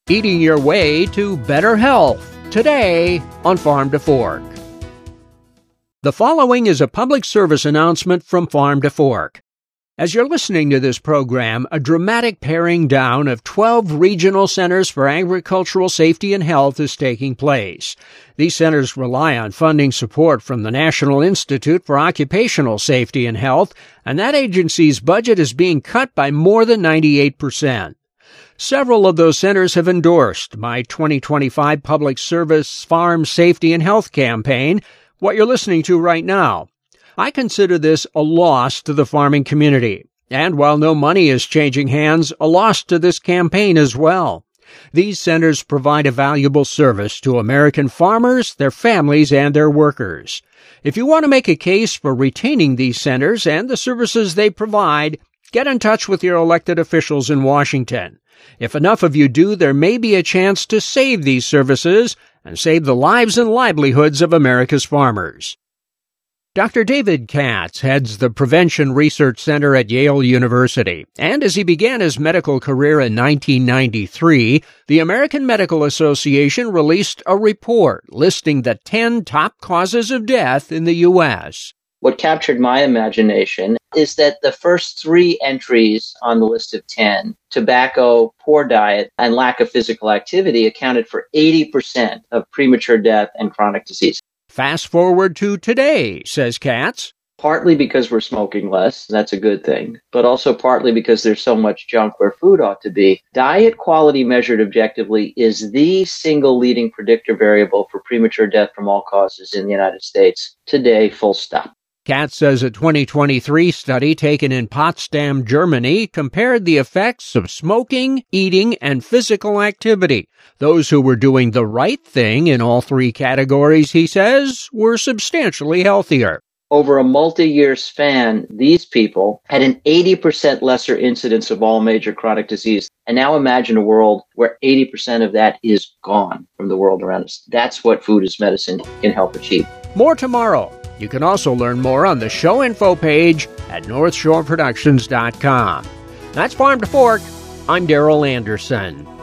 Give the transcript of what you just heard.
eating your way to better health, today on Farm to Fork. The following is a public service announcement from Farm to Fork. As you're listening to this program, a dramatic paring down of 12 regional centers for agricultural safety and health is taking place. These centers rely on funding support from the National Institute for Occupational Safety and Health, and that agency's budget is being cut by more than 98%. Several of those centers have endorsed my 2025 Public Service Farm Safety and Health campaign, what you're listening to right now. I consider this a loss to the farming community, and while no money is changing hands, a loss to this campaign as well. These centers provide a valuable service to American farmers, their families, and their workers. If you want to make a case for retaining these centers and the services they provide, get in touch with your elected officials in Washington. If enough of you do, there may be a chance to save these services and save the lives and livelihoods of America's farmers. Dr. David Katz heads the Prevention Research Center at Yale University, and as he began his medical career in 1993, the American Medical Association released a report listing the 10 top causes of death in the U.S. What captured my imagination is that the first 3 entries on the list of 10, tobacco, poor diet, and lack of physical activity, accounted for 80% of premature death and chronic disease. Fast forward to today, says Katz. Partly because we're smoking less, that's a good thing, but also partly because there's so much junk where food ought to be. Diet quality measured objectively is the single leading predictor variable for premature death from all causes in the United States today, full stop. Katz says a 2023 study taken in Potsdam, Germany, compared the effects of smoking, eating, and physical activity. Those who were doing the right thing in all 3 categories, he says, were substantially healthier. Over a multi-year span, these people had an 80% lesser incidence of all major chronic disease. And now imagine a world where 80% of that is gone from the world around us. That's what food as medicine can help achieve. More tomorrow. You can also learn more on the show info page at NorthshoreProductions.com. That's Farm to Fork. I'm Darrell Anderson.